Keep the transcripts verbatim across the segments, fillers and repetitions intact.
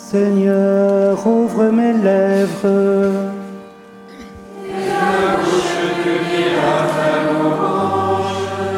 Seigneur, ouvre mes lèvres. Et ma bouche publiera ta louange.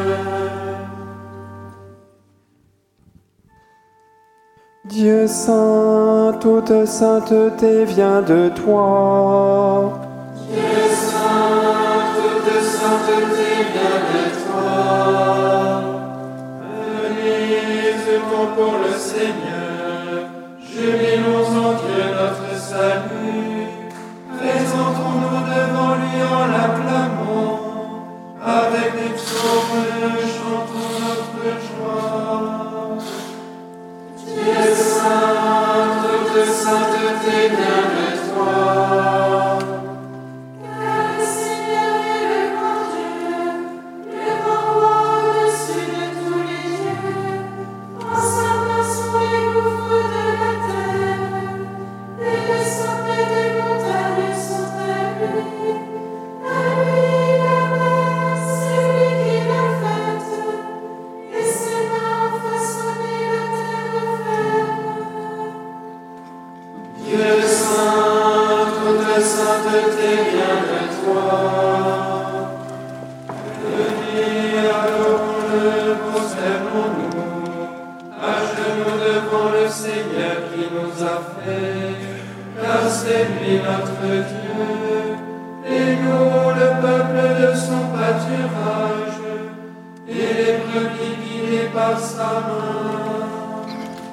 Dieu saint, toute sainteté vient de toi. Dieu saint, toute sainteté vient de toi. Venez, œuvrons pour le Seigneur, jubilons en Dieu notre salut. Présentons-nous devant lui en l'acclamant, avec des psaumes, chantons notre joie. Dieu saint, toute sainteté vient de toi. Car le Seigneur est le grand Dieu, le grand roi au-dessus de tous les dieux. En sa main sont les gouffres de la terre, et les sommets des montagnes sont à lui. À lui la mer, c'est lui qui l'a faite, et ses mains ont façonné la terre ferme. Dieu saint, toute sainteté vient de toi. Venez, adorons-le, prosternons-nous, à genoux devant le Seigneur qui nous a fait, car c'est lui notre Dieu, et nous le peuple de son pâturage, et les brebis guidées par sa main.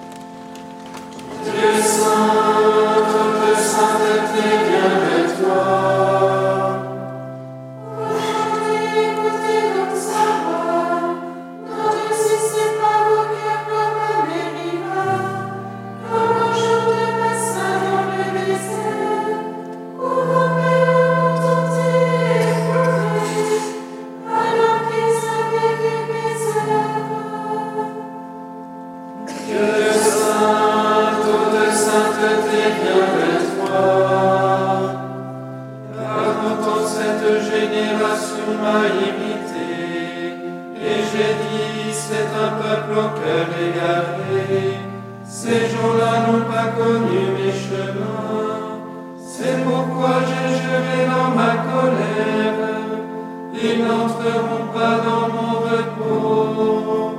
Dieu saint, toute sainteté vient de toi. Aujourd'hui, écoutez donc sa voix, n'endurcissez pas vos cœurs comme à Mériba, comme au jour de Massa dans le désert, où vos pères ont tenté et éprouvé, alors qu'ils avaient vu mes œuvres. Dieu saint, toute sainteté vient de toi. Car quand cette génération m'a imité, et j'ai dit, c'est un peuple au cœur égaré, ces gens-là n'ont pas connu mes chemins. C'est pourquoi j'ai juré dans ma colère, ils n'entreront pas dans mon repos.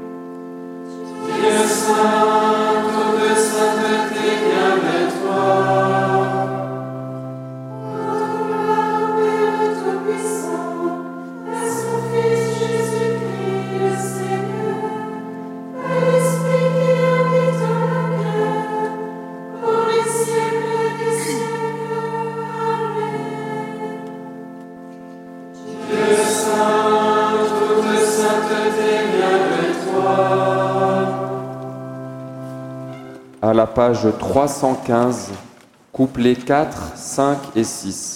Dieu saint, toute sainteté vient de toi. Ô gloire au Père Tout-Puissant, à son Fils Jésus-Christ le Seigneur, à l'Esprit qui habite en nos cœurs, pour les siècles des siècles. Amen. Dieu saint, toute sainteté vient de toi. À la page trois cent quinze, couplets quatre, cinq et six.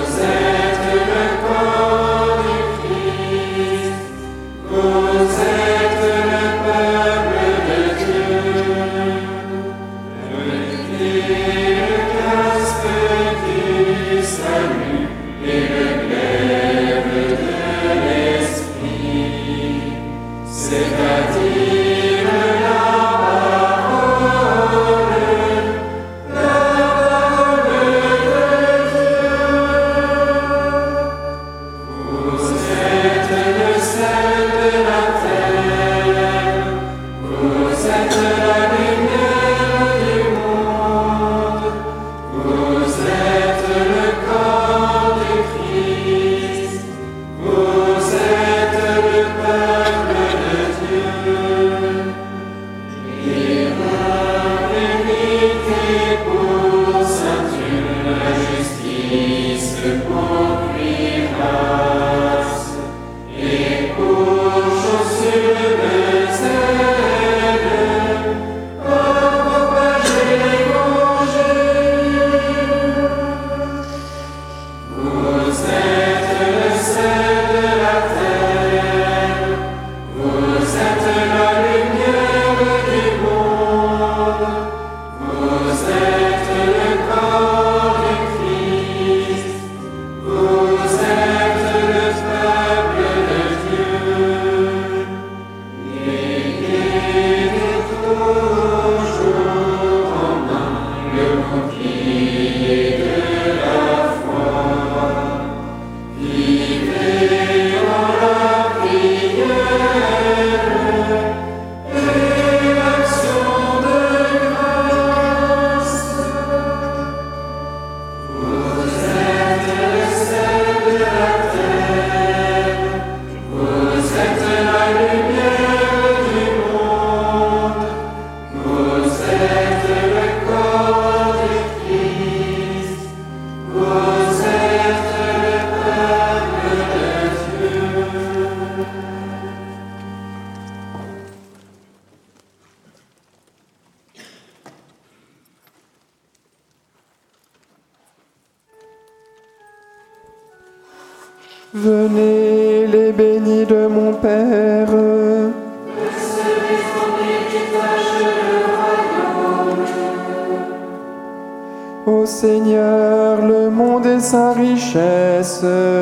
Vous êtes Venez les bénis de mon Père. Ô Seigneur, le monde et sa richesse.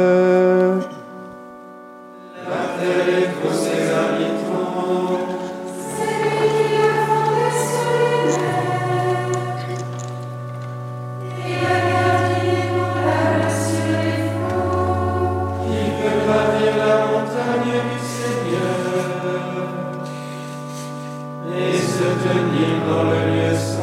La terre et tous ses habitants. C'est lui qui a fondé sur les mers et a gardé l'inébranlable sur les flots. Qui peut gravir la montagne du Seigneur et se tenir dans le lieu saint?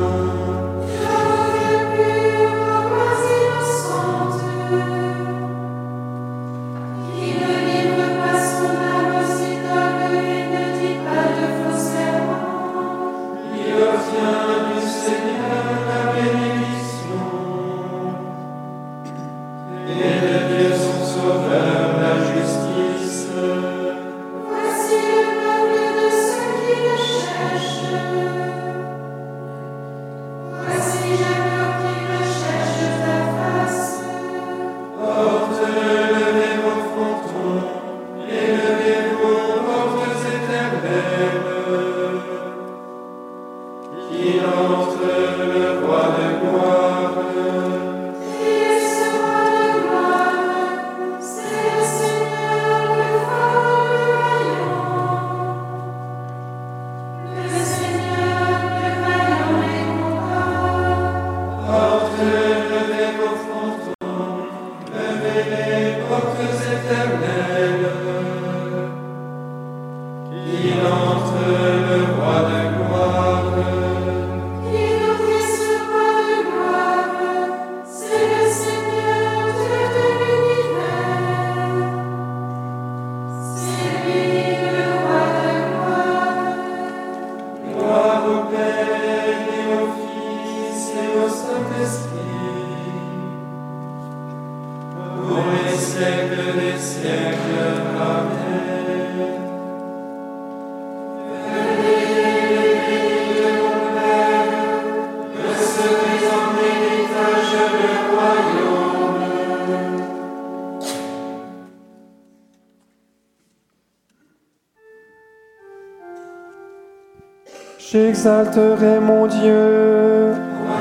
J'exalterai mon Dieu.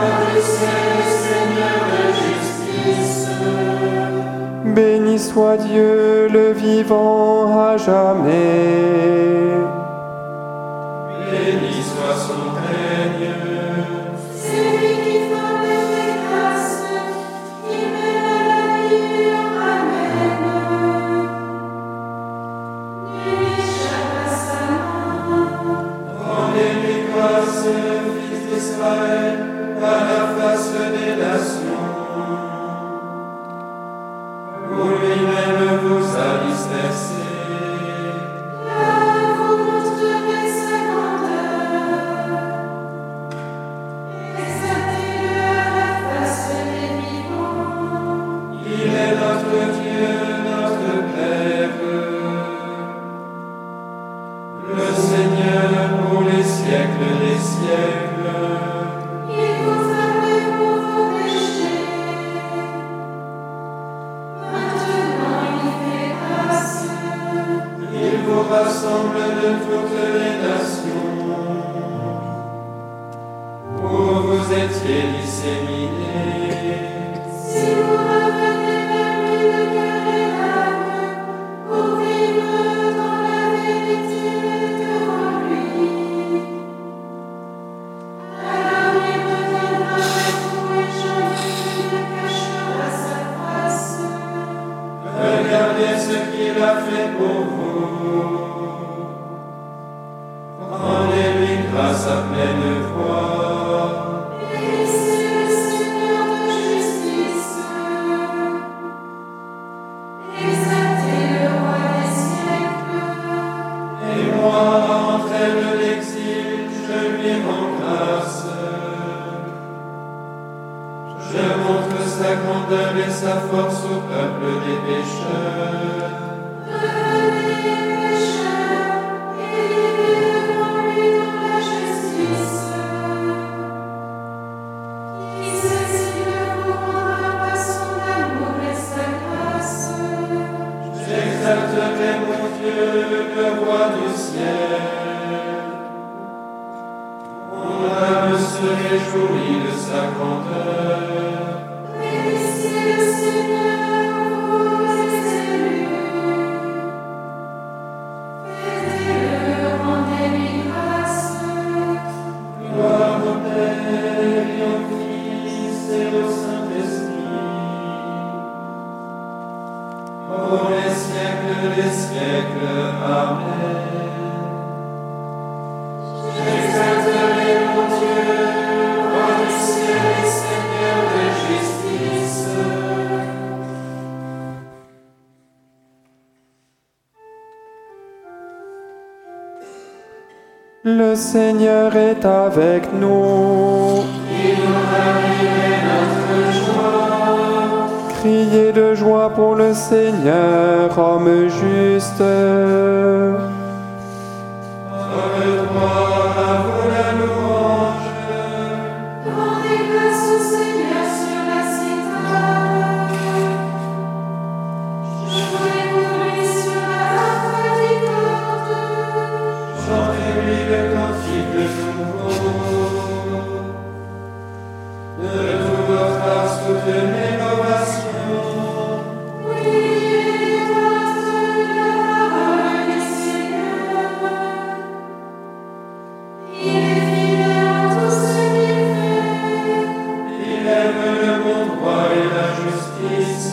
Béni soit Dieu le vivant à jamais. Béni soit son règne. C'est lui qui forme les grâces, qui mène à la vie et en ramène. Nul n'échappe à sa main. Rendez-lui grâce, fils d'Israël, à la face des nations. Pour lui-même vous a dispersé. Là vous montrerez sa grandeur. Exaltez-le à la face des vivants. Il est notre Dieu, notre Père. Le Seigneur pour les siècles des siècles. Il vous ferme pour vos péchés. Maintenant il fait grâce. Il vous rassemble de toutes les nations. Où vous étiez disséminés. Si vous revenez vers lui de cœur et d'âme, pour vivre dans la vérité devant lui, alors il reviendra vers vous et jamais il ne cachera sa face. Regardez ce qu'il a fait pour vous. Rendez-lui grâce à pleine voix. Bénissez le Seigneur de justice. Exaltez le roi des siècles. Et moi, entre elle de l'exil, je lui rends grâce. Je montre sa grandeur et sa force au peuple des pécheurs. Revenez, pécheurs, et vivez devant lui dans la justice. Qui cesse de vous rendre par son amour et sa grâce. réjouis de sa grandeur. Bénissez le Seigneur, vous les élus. Fêtez-le, rendez-lui grâce. Gloire au Père et au Fils et au Saint-Esprit, pour les siècles des siècles. Amen. J'exalterai mon Dieu, roi du ciel et Seigneur de justice. Le Seigneur est avec nous. Il nous a livré notre joie. Criez de joie pour le Seigneur, homme juste. Homme droit, à vous la louange. Rendez grâce au Seigneur sur la cithare. Jouez pour lui sur la harpe des cordes. Chantez-lui le cantique nouveau. De tout votre art, soutenez l'ovation. Oui, porte la parole du Seigneur. Il est fidèle en tout ce qu'il fait. Il aime le bon droit et la justice.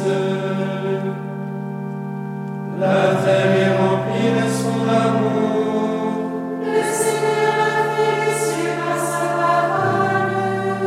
La terre est remplie de son amour. Le Seigneur a fait les cieux par sa parole.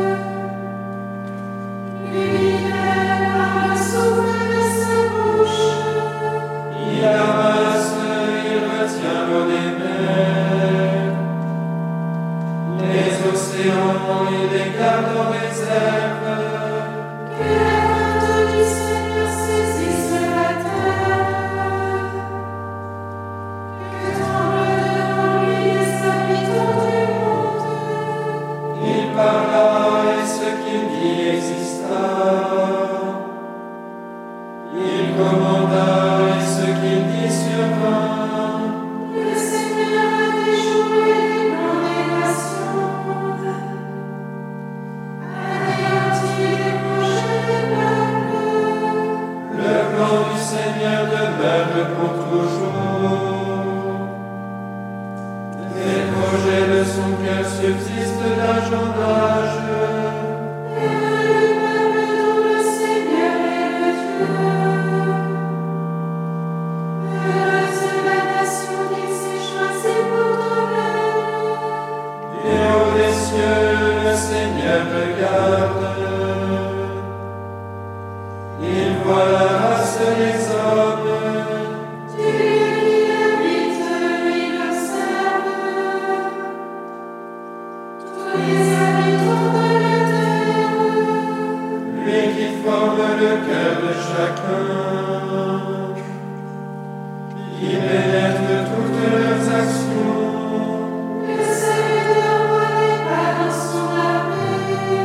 L'univers par le souffle de sa bouche. Il amasse, il retient l'eau des mers. Les océans, il les garde en réserve. Que la crainte du Seigneur saisisse la terre. Que tremblent devant lui les habitants du monde. Il parla et ce qu'il dit exista. Il commanda et ce qu'il dit survint. Le Seigneur a déjoué les plans des nations. Anéanti les projets des peuples. Le plan du Seigneur demeure pour toujours. Les projets de son cœur subsistent d'âge en âge. Heureux le peuple dont le Seigneur est le Dieu. Heureuse la nation qu'il s'est choisie pour domaine. Du haut des cieux, le Seigneur regarde. Il voit la race des hommes. Du lieu qui habite, lui l'observe. Tous les habitants de la terre. Lui qui forme le cœur de chacun. Il pénètre toutes leurs actions. Le Seigneur voit des pas dans son armée.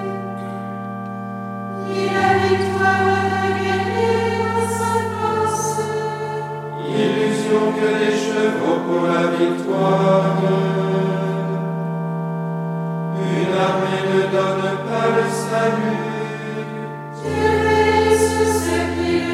Ni la victoire de guerrier dans sa force. Illusion que des chevaux pour la victoire. Une armée ne donne pas le salut. Dieu veille sur ceux qui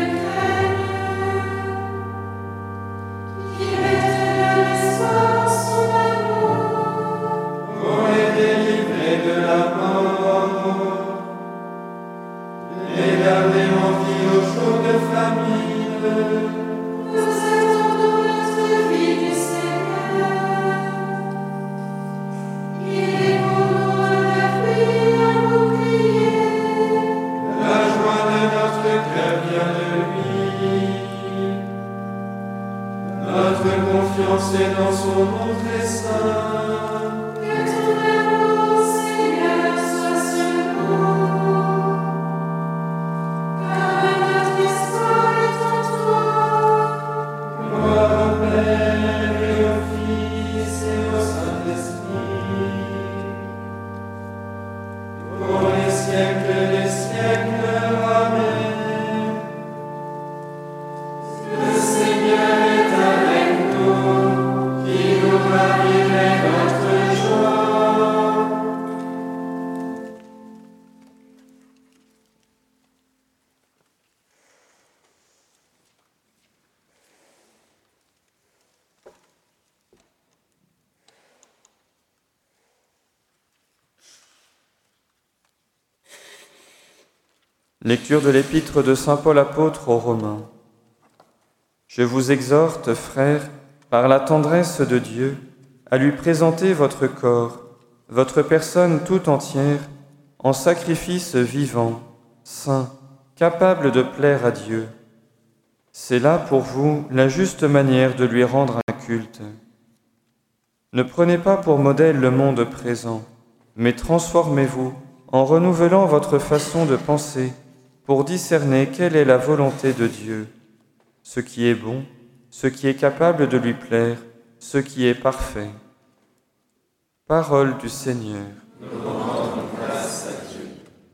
Lecture de l'épître de saint Paul apôtre aux Romains. Je vous exhorte, frères, par la tendresse de Dieu, à lui présenter votre corps, votre personne tout entière, en sacrifice vivant, saint, capable de plaire à Dieu. C'est là pour vous la juste manière de lui rendre un culte. Ne prenez pas pour modèle le monde présent, mais transformez-vous en renouvelant votre façon de penser pour discerner quelle est la volonté de Dieu, ce qui est bon, ce qui est capable de lui plaire, ce qui est parfait. Parole du Seigneur. Nous rendons grâce à Dieu.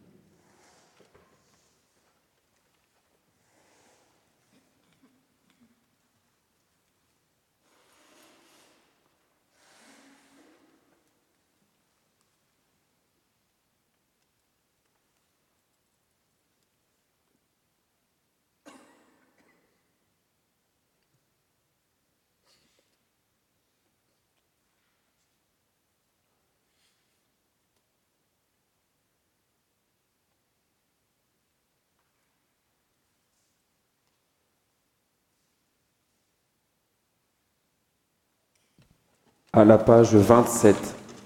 À la page vingt-sept.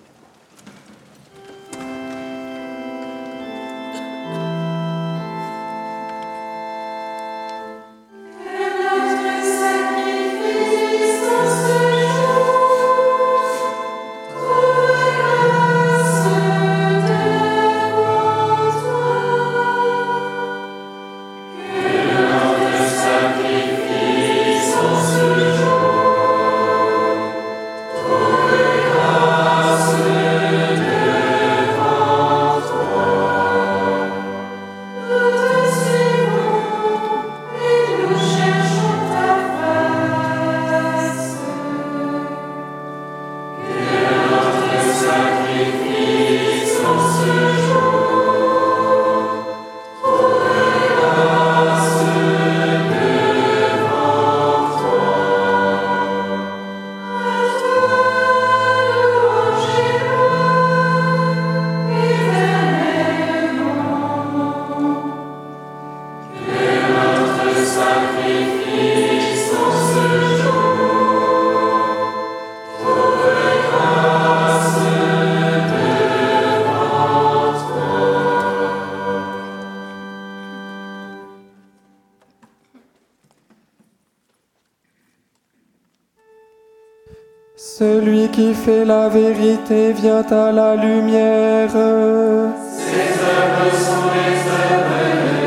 Celui qui fait la vérité vient à la lumière. Ses œuvres sont les œuvres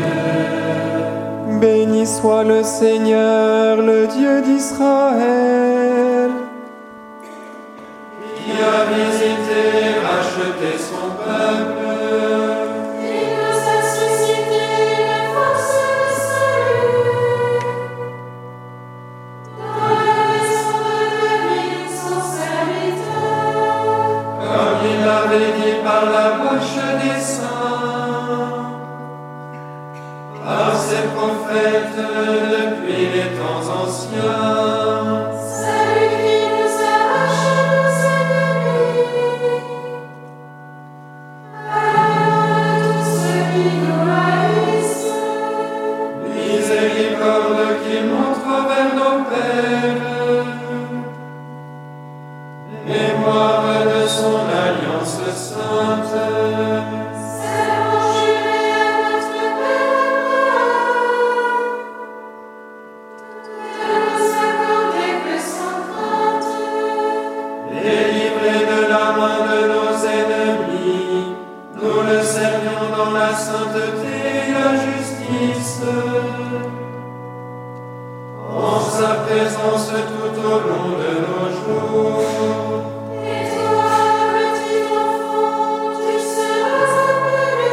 de Dieu. Béni soit le Seigneur, le Dieu d'Israël, qui a visité et racheté son peuple. Il nous a suscité les forces de salut. Dans la maison de David, son serviteur. Comme il l'avait dit par la bouche des saints, par ses prophètes depuis les temps anciens. Celui qui nous arrache nos ennemis. À tous ceux qui nous haïssent. Miséricorde qu'il montre vers nos pères. Mémoire de son alliance sainte. Serment juré à notre Père Abraham, de nous accorder que sans crainte, Délivrés de la main de nos ennemis, nous le servions dans la sainteté et la justice. En sa présence tout au long de nos jours. et toi, petit enfant, tu seras appelé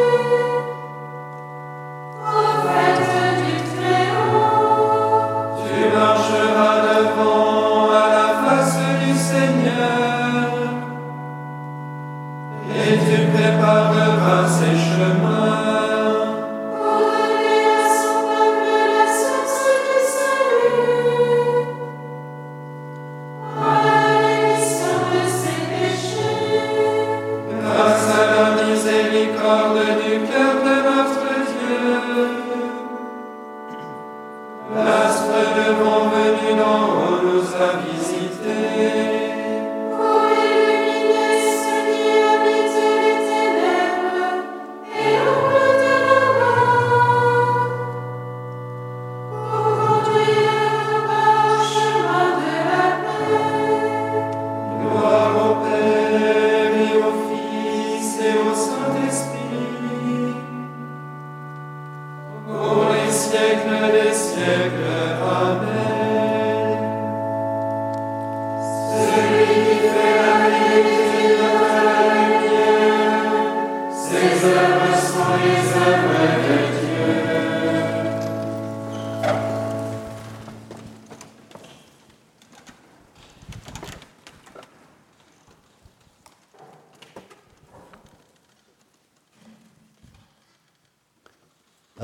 prophète du Très-Haut. Tu marcheras devant à la face du Seigneur, et tu prépareras ses chemins. Pour donner à son peuple la source du salut. En la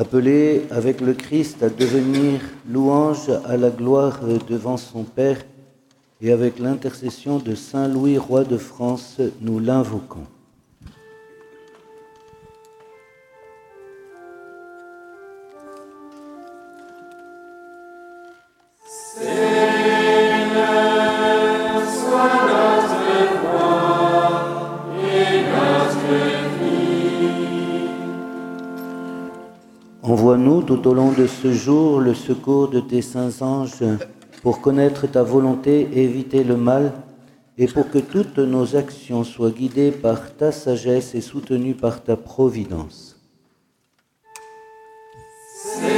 Appelé avec le Christ à devenir louange à la gloire devant son Père, et avec l'intercession de Saint Louis, roi de France, nous l'invoquons. Envoie-nous tout au long de ce jour le secours de tes saints anges pour connaître ta volonté, éviter le mal, et pour que toutes nos actions soient guidées par ta sagesse et soutenues par ta providence. Seigneur,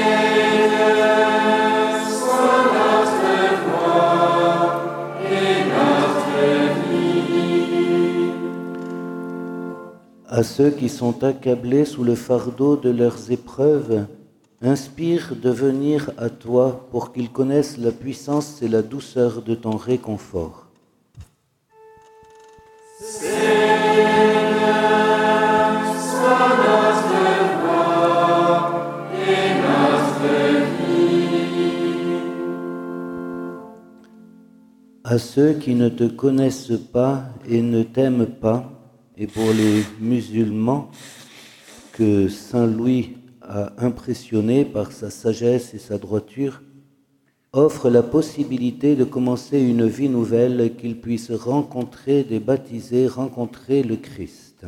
sois notre gloire et notre vie. À ceux qui sont accablés sous le fardeau de leurs épreuves, inspire de venir à toi pour qu'ils connaissent la puissance et la douceur de ton réconfort. Seigneur, sois notre gloire et notre vie. À ceux qui ne te connaissent pas et ne t'aiment pas, et pour les musulmans que Saint Louis a impressionnés par sa sagesse et sa droiture, offre la possibilité de commencer une vie nouvelle, qu'ils puissent rencontrer des baptisés, rencontrer le Christ.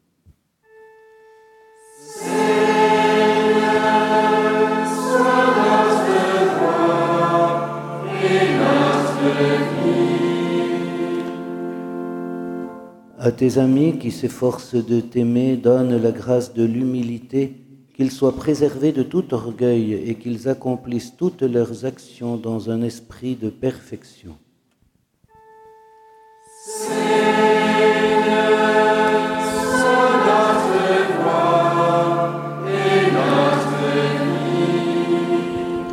Seigneur, sois notre gloire et notre vie. À tes amis qui s'efforcent de t'aimer, donne la grâce de l'humilité, qu'ils soient préservés de tout orgueil et qu'ils accomplissent toutes leurs actions dans un esprit de perfection. Seigneur, sois notre gloire et notre vie.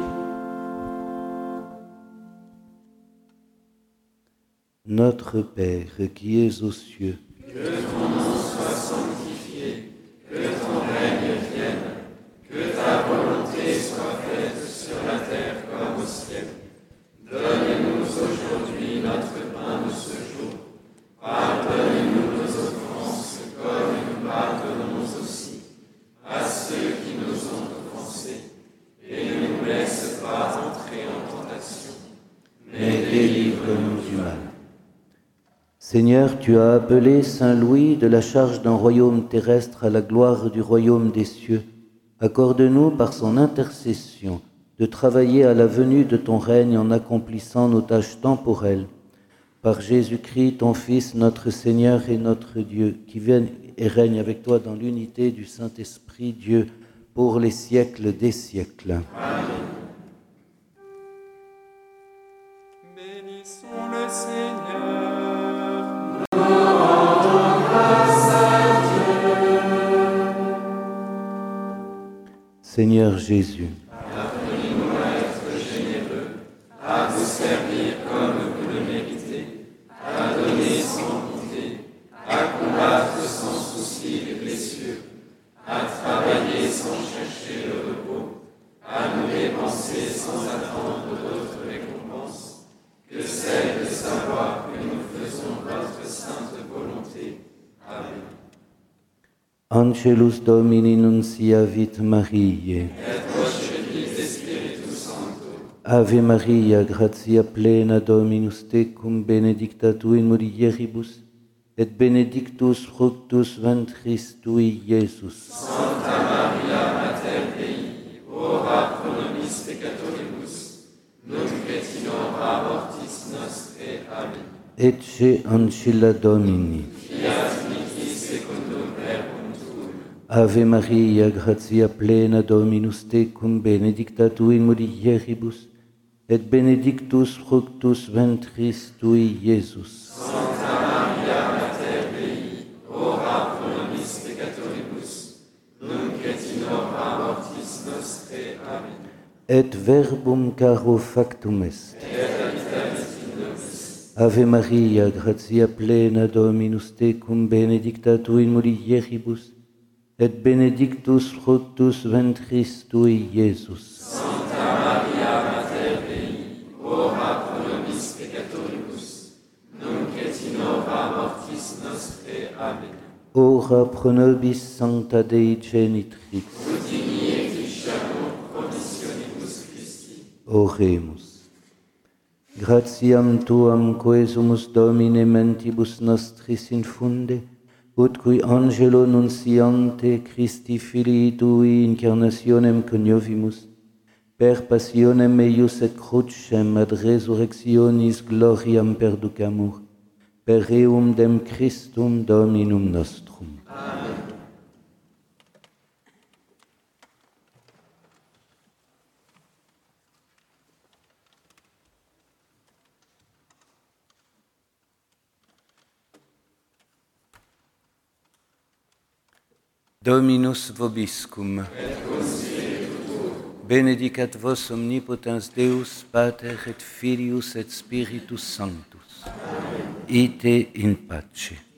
Notre Père qui es aux cieux, Que ton nom soit sanctifié, que ton règne vienne, que ta volonté soit faite sur la terre comme au ciel. Donne-nous aujourd'hui notre pain de ce jour. Pardonne-nous nos offenses, comme nous pardonnons aussi à ceux qui nous ont offensés. Et ne nous laisse pas entrer en tentation, mais délivre-nous du mal. Seigneur, tu as appelé Saint Louis de la charge d'un royaume terrestre à la gloire du royaume des cieux. Accorde-nous par son intercession de travailler à la venue de ton règne en accomplissant nos tâches temporelles. Par Jésus-Christ, ton Fils, notre Seigneur et notre Dieu, qui vient et règne avec toi dans l'unité du Saint-Esprit, Dieu, pour les siècles des siècles. Amen. Bénissons le Seigneur. Seigneur Jésus, apprenez-nous à être généreux, à vous servir comme vous le méritez, à donner sans compter, à combattre sans souci les blessures, à travailler sans chercher le repos, à nous dépenser sans attendre d'autres récompenses que celle de savoir que nous faisons votre sainte volonté. Amen. Angelus Domini nunciavit Mariae. Et procedis Spiritus Sancto. Ave Maria, gratia plena Dominus tecum, benedicta tu in mulieribus, et benedictus fructus ventris tui, Iesus. Santa Maria, Mater Dei, ora pro nobis peccatoribus, nunc et in hora mortis nostrae. Amen. Ecce ancilla Domini. Fiat mihi secundum verbum tuum. Ave Maria, gratia plena Dominus tecum, benedicta tu in mulieribus, et benedictus fructus ventris tui, Iesus. Santa Maria, Mater Dei, ora pro nobis peccatoribus, nunc et in hora mortis nostrae. Amen. Et verbum caro factum est. Et habitavit in nobis. Ave Maria, gratia plena Dominus tecum, benedicta tu in mulieribus, et benedictus fructus ventris tui, Iesus. Sancta Maria, Mater Dei, ora pro nobis peccatoribus, nunc et in hora mortis nostre. Amen. Ora pro nobis sancta Dei genitrix. Utini et ficiamur promissionibus Christi. Oremus. Gratiam tuam quesumus Domine mentibus nostris infunde, ut qui angelo nunciante Christi filii tui incarnationem coniovimus, per passionem eius et crucem ad resurrectionis gloriam perducamur, per eum dem Christum Dominum nostrum. Amen. Dominus vobiscum. Benedicat vos omnipotens Deus, Pater et Filius et Spiritus Sanctus. Amen. Ite in pace.